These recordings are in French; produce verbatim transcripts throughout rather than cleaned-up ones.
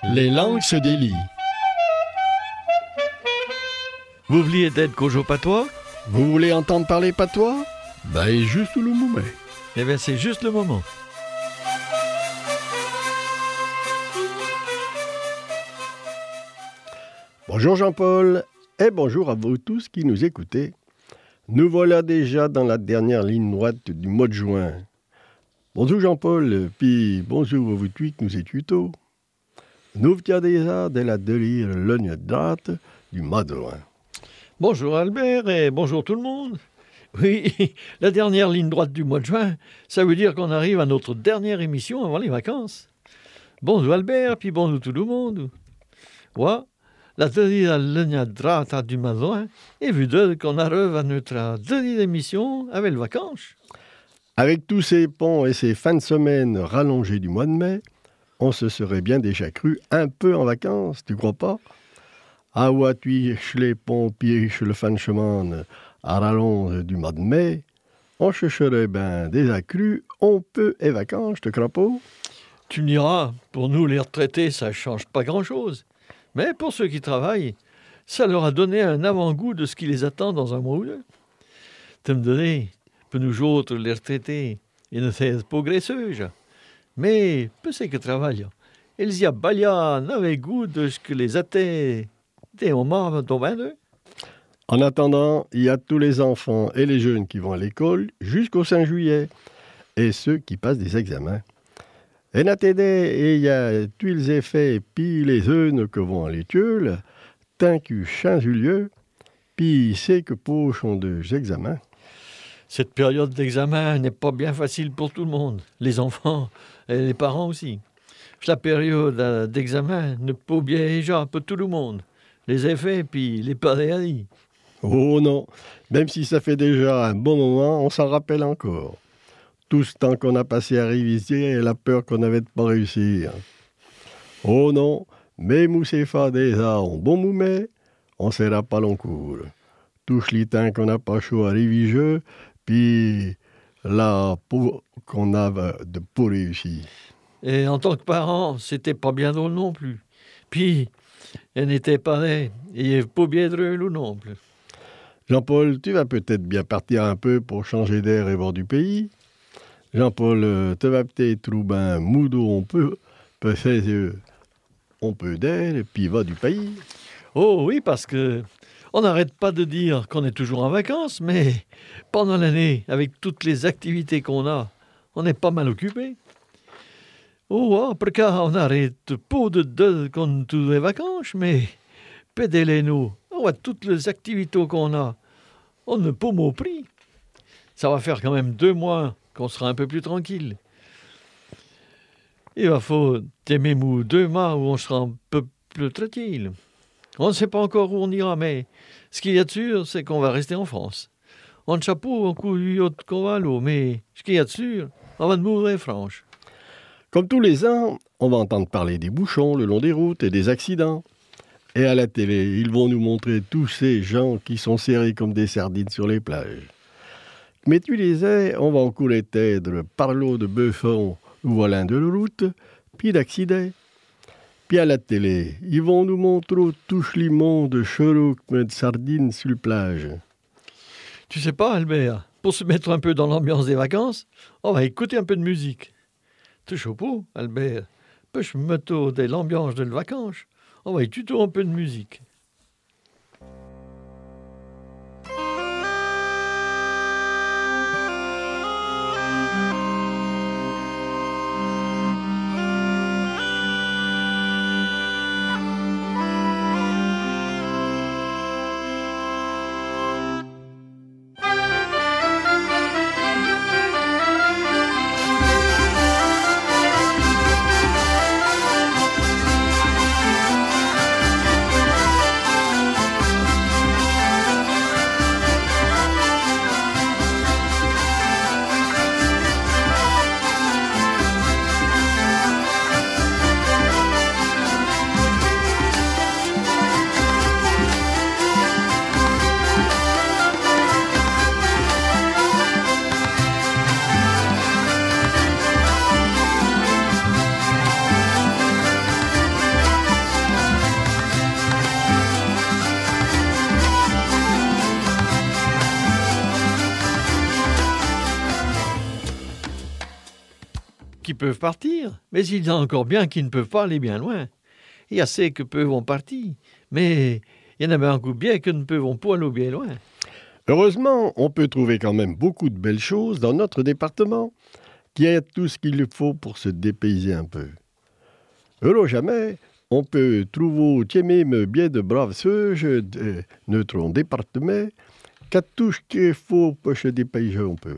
Les langues se délient. Vous vouliez d'être Kojo Patois? Vous voulez entendre parler patois? Ben, juste le moment. Eh bien, c'est juste le moment. Bonjour Jean-Paul, et bonjour à vous tous qui nous écoutez. Nous voilà déjà dans la dernière ligne droite du mois de juin. Bonjour Jean-Paul, puis bonjour à vous tous qui nous écoutez. Nous venons déjà de la délire ligne droite du mois de juin. Bonjour Albert et bonjour tout le monde. Oui, la dernière ligne droite du mois de juin, ça veut dire qu'on arrive à notre dernière émission avant les vacances. Bonjour Albert, puis bonjour tout le monde. Ouais, la dernière ligne droite du mois de juin, et vu d'eux qu'on arrive à notre dernière émission avec les vacances. Avec tous ces ponts et ces fins de semaine rallongées du mois de mai, on se serait bien déjà cru un peu en vacances, tu crois pas? Ah ouais, tu les ponts, puis le fin de semaine à rallonge du mois de mai, on se serait bien déjà cru, on peut et vacances, je te crois pas? Tu me diras, pour nous les retraités, ça change pas grand-chose. Mais pour ceux qui travaillent, ça leur a donné un avant-goût de ce qui les attend dans un mois ou deux. Tu me donner, pour nous autres, les retraités, ils ne sont pas graisseux, mais pour ceux qui travaillent, ils y a balia n'avaient goût de ce que les athées des homards dans vingt-deux. En attendant, il y a tous les enfants et les jeunes qui vont à l'école jusqu'au cinq juillet, et ceux qui passent des examens. Et et il y a tous les effets, puis les jeunes qui vont à l'école, tant qu'ils changent lieu, puis c'est que pochons des examens. Cette période d'examen n'est pas bien facile pour tout le monde, les enfants et les parents aussi. La période d'examen ne peut bien déjà pour tout le monde, les effets puis les paréalies. Oh non, même si ça fait déjà un bon moment, on s'en rappelle encore. Tout ce temps qu'on a passé à réviser et la peur qu'on avait de pas réussir. Oh non, même où c'est fait déjà en bon moment, on sera pas long cours. Tout le temps qu'on n'a pas chaud à réviser, puis là, pour qu'on a de pour réussir. Et en tant que parent, c'était pas bien drôle non plus. Puis, elle n'était pas née, et pas bien drôle non plus. Jean-Paul, tu vas peut-être bien partir un peu pour changer d'air et voir du pays. Jean-Paul, tu vas peut-être trouver un moudou, on peut, peut-être, on peut d'air et puis va du pays. Oh oui, parce que on n'arrête pas de dire qu'on est toujours en vacances, mais pendant l'année, avec toutes les activités qu'on a, on est pas mal occupé. Oh, après ça, on arrête pas de dire qu'on a toutes les vacances, mais pédalez-nous, on a toutes les activités qu'on a, on ne peut pas pris. Ça va faire quand même deux mois qu'on sera un peu plus tranquille. Il va falloir t'aimer mou deux mois où on sera un peu plus tranquille. On ne sait pas encore où on ira, mais ce qu'il y a de sûr, c'est qu'on va rester en France. On ne sait pas où qu'on va aller, mais ce qu'il y a de sûr, on va mourir franche. Comme tous les ans, on va entendre parler des bouchons le long des routes et des accidents. Et à la télé, ils vont nous montrer tous ces gens qui sont serrés comme des sardines sur les plages. Mais tu disais, on va encore être par l'eau de Buffon ou voilà de la route, puis d'accidents. Puis à la télé, ils vont nous montrer tous les mondes de chevaux comme de sardines sur la plage. Tu sais pas, Albert, pour se mettre un peu dans l'ambiance des vacances, on va écouter un peu de musique. Tu sais pas, Albert, peux je me mettre dans l'ambiance de vacances, on va écouter un peu de musique. qui peuvent partir, mais il y en a encore bien qui ne peuvent pas aller bien loin. Il y a ceux qui peuvent partir, mais il y en a bien beaucoup bien qui ne peuvent pas aller bien loin. Heureusement, on peut trouver quand même beaucoup de belles choses dans notre département, qui a tout ce qu'il faut pour se dépayser un peu. Heureux jamais, on peut trouver même bien de braves sauges de notre département, qui a tout ce qu'il faut pour se dépayser un peu.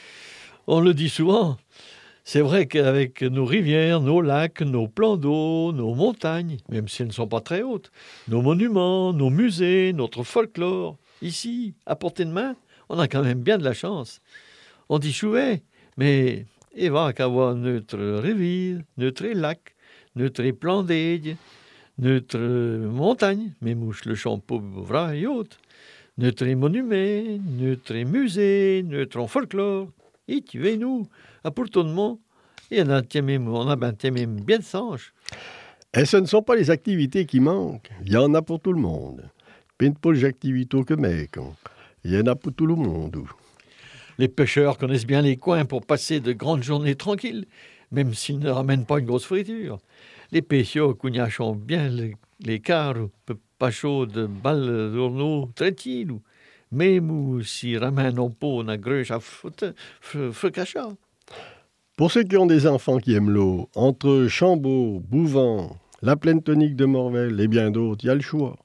On le dit souvent, c'est vrai qu'avec nos rivières, nos lacs, nos plans d'eau, nos montagnes, même si elles ne sont pas très hautes, nos monuments, nos musées, notre folklore, ici, à portée de main, on a quand même bien de la chance. On dit chouette, mais il va qu'avoir notre rivière, notre lac, notre plan d'eau, notre montagne, même mouche le champ vrai et autres, notre monument, notre musée, notre folklore. Et tu veux nous, à Pourtonnement, il y en a même, on a ben, même bien de singes. Et ce ne sont pas les activités qui manquent, il y en a pour tout le monde. Pas pour les activités que mec, il y en a pour tout le monde. Les pêcheurs connaissent bien les coins pour passer de grandes journées tranquilles, même s'ils ne ramènent pas une grosse friture. Les pêcheurs cognachent bien les, les cars, pas chaud de balles d'orneaux très tiles, même ou s'ils ramènent un pot na gruche à frecachat. Pour ceux qui ont des enfants qui aiment l'eau, entre Chambaud, Bouvant, la plaine tonique de Morvel et bien d'autres, il y a le choix.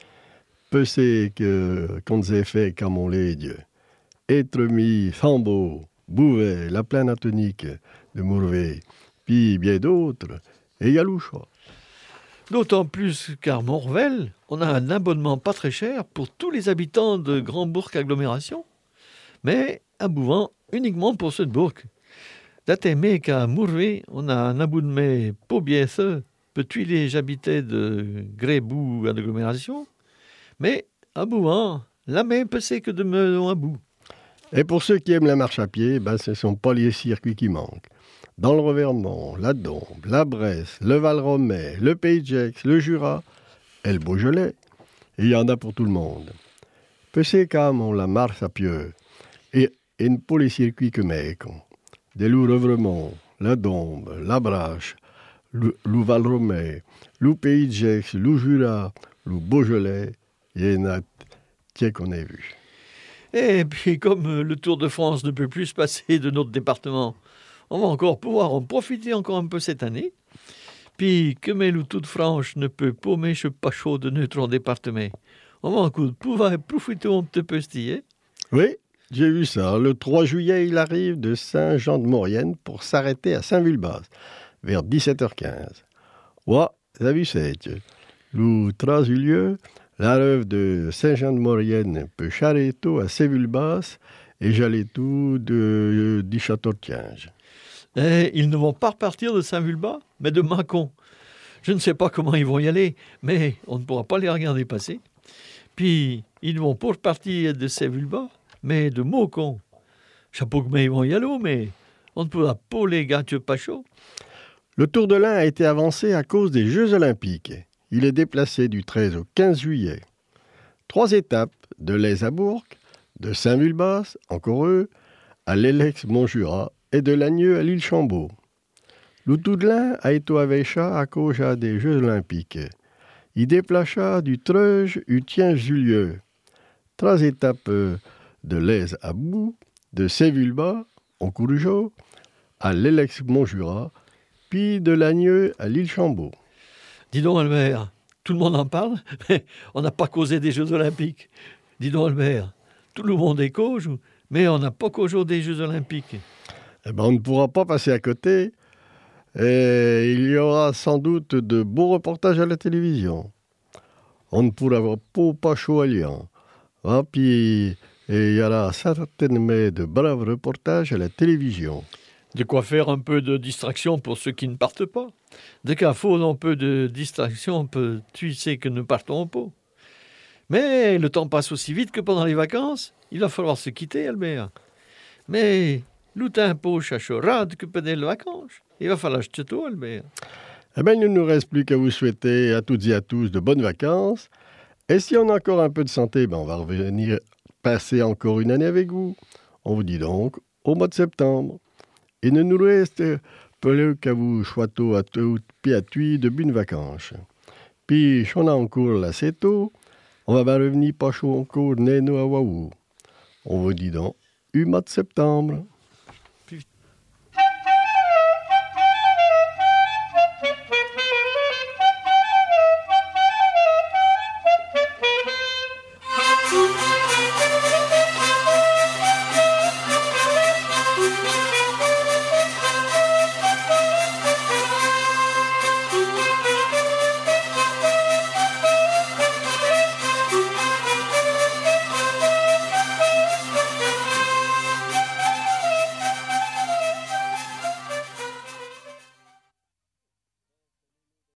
Peu c'est que, quand c'est fait comme on l'a dit, être mis Chambaud, Bouvet, la plaine tonique de Morvel, puis bien d'autres, et il y a le choix. D'autant plus qu'à Morvel, on a un abonnement pas très cher pour tous les habitants de Grand-Bourg agglomération, mais à Bouvant uniquement pour ceux de Bourg. D'atteimer qu'à Morvel, on a un abonnement pas bien ça, pour tous les habitants de Grébou agglomération, mais à Bouvant, la même peut c'est que de me à bout. Et pour ceux qui aiment la marche à pied, ben, ce ne sont pas les circuits qui manquent. Dans le Revermont, la Dombe, la Bresse, le Val-Romay, le Pays de Gex, le Jura et le Beaujolais. Et il y en a pour tout le monde. Peu c'est comme on la marche à pied. Et, et pas les circuits que mec. Des loups Revermont, la Dombe, la Brache, le, le Val-Romay, le Pays de Gex, le Jura, le Beaujolais. Il y en a tiens qu'on a vu. Et puis comme le Tour de France ne peut plus se passer de notre département, on va encore pouvoir en profiter encore un peu cette année. Puis, comme le Tour de France ne peut pas mettre pas chaud de notre département, on va encore pouvoir profiter un petit peu stylé. Oui, j'ai vu ça. Le trois juillet, il arrive de Saint-Jean-de-Maurienne pour s'arrêter à Saint-Vulbas, vers dix-sept heures quinze. Ouais, t'as vu ça. Le trois juillet, la rêve de Saint-Jean-de-Maurienne peut s'arrêter à Saint-Vulbas et j'allais tout de, du château de Quinge. Et ils ne vont pas repartir de Saint-Vulbas, mais de Mâcon. Je ne sais pas comment ils vont y aller, mais on ne pourra pas les regarder passer. Puis, ils ne vont pas repartir de Saint-Vulbas, mais de Mâcon. Je ne sais pas comment ils vont y aller, mais on ne pourra pas les gâter pas chaud. Le Tour de l'Ain a été avancé à cause des Jeux Olympiques. Il est déplacé du treize au quinze juillet. Trois étapes, de l'Aise à Bourg, de Saint-Vulbas, encore eux, à l'Elex-Montjura et de Lagneux à l'île Chambaud. Le Tour de l'Ain a été avecha à cause des Jeux Olympiques. Il déplaça du treize au quinze juillet. Trois étapes de l'Aise à Bourg, de Saint-Vulbas, en Courgeot, à l'Elex-Montjura, puis de Lagneux à l'île Chambaud. Dis donc, Albert, tout le monde en parle, mais on n'a pas causé des Jeux Olympiques. Dis donc, Albert, tout le monde est cause, mais on n'a pas causé des Jeux Olympiques. Eh ben, on ne pourra pas passer à côté. Et il y aura sans doute de beaux reportages à la télévision. On ne pourra pas pas chaud à lire. Ah, puis il y aura certainement de braves reportages à la télévision. De quoi faire un peu de distraction pour ceux qui ne partent pas. De quoi faut un peu de distraction pour tu sais que nous partons pas. Mais le temps passe aussi vite que pendant les vacances. Il va falloir se quitter, Albert. Mais l'outin poche à chorade que pendant les vacances. Il va falloir acheter tout, Albert. Eh bien, il ne nous reste plus qu'à vous souhaiter à toutes et à tous de bonnes vacances. Et si on a encore un peu de santé, ben on va revenir passer encore une année avec vous. On vous dit donc au mois de septembre. Il ne nous reste peleu qu'à vous choito à tout pied à tui de bonnes vacances. Puis, on a encore là, c'est tôt, on va bien revenir pas chaud encore, né, nous, à Waouh. On vous dit donc, u mois de septembre.